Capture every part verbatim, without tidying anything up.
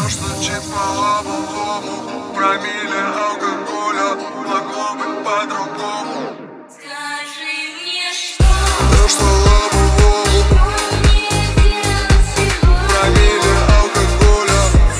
То, что чипало по-новому, промилле алкоголя, могло быть по-другому. Скажи мне, что То, что лобовому, мне делать сегодня? промилле алкоголя,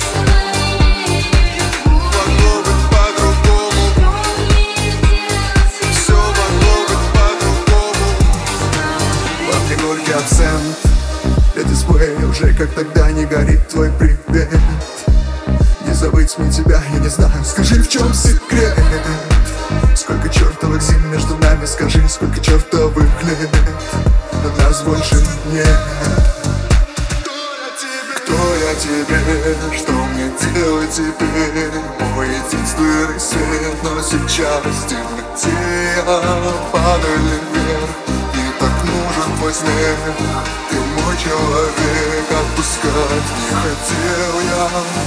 могло быть по-другому. Что мне делать Все могло быть по-другому. Во мне горький абсент, для дисплея уже как тогда не горит твой привет. Не забыть мне тебя, я не знаю, скажи, в чем секрет. Сколько чертовых зим между нами, скажи, сколько чертовых лет, но нас больше нет. Кто я тебе, что мне делать теперь? Мой единственный свет, но сейчас в темноте я падали вверх. Не так нужен твой смех, ты мой человек, отпускать не хотел я.